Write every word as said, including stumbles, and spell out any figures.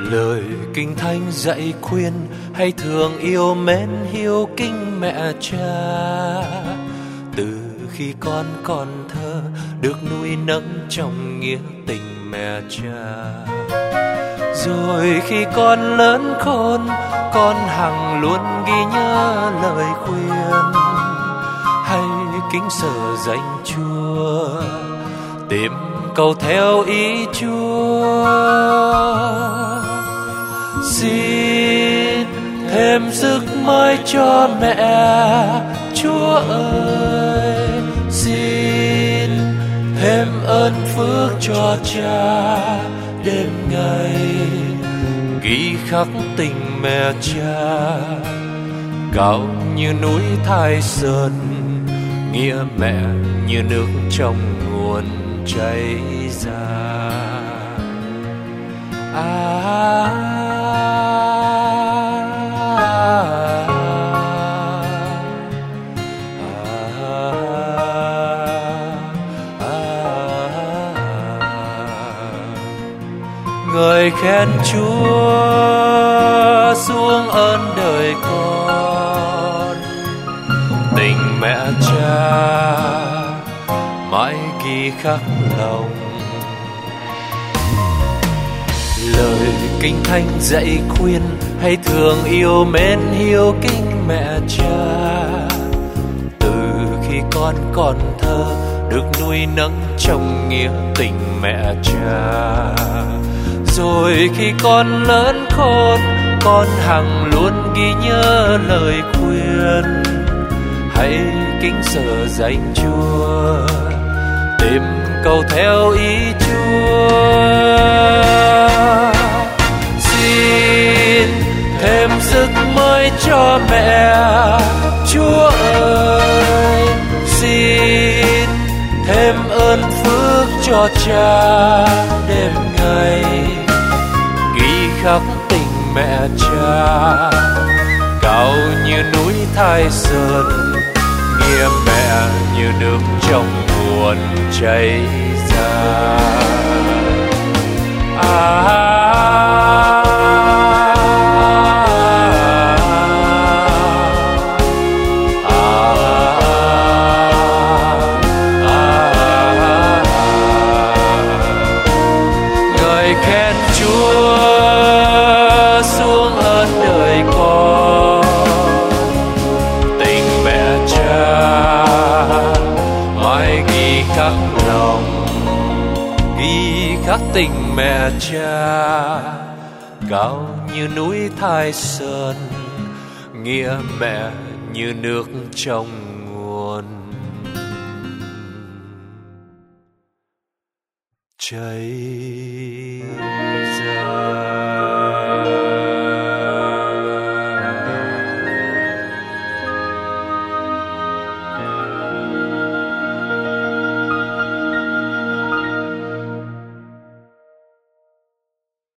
Lời kinh thánh dạy khuyên hãy thương yêu mến hiếu kính mẹ cha. Từ khi con còn thơ được nuôi nấng trong nghĩa tình mẹ cha, rồi khi con lớn khôn con hằng luôn ghi nhớ lời khuyên hãy kính sợ danh Chúa, tìm cầu theo ý Chúa. Xin thêm sức mới cho mẹ Chúa ơi, xin thêm ơn phước cho cha đêm ngày ghi khắc tình mẹ cha. Cao như núi Thái Sơn, nghĩa mẹ như nước trong nguồn chảy ra. À, Ngợi khen Chúa xuống ơn đời con, tình mẹ cha mãi ghi khắc lòng. Lời kinh thánh dạy khuyên hãy thương yêu mến hiếu kính mẹ cha. Từ khi con còn thơ được nuôi nấng trong nghĩa tình mẹ cha, rồi khi con lớn khôn con hằng luôn ghi nhớ lời khuyên hãy kính sợ danh Chúa, tìm cầu theo ý Chúa. Xin thêm sức mới cho mẹ Chúa ơi, xin thêm ơn phước cho cha đêm ngày ghi khắc tình mẹ cha. Cao như núi Thái Sơn, nghĩa mẹ như nước trong nguồn chảy ra. À, khắc tình mẹ cha. Cao như núi Thái Sơn, nghĩa mẹ như nước trong nguồn chảy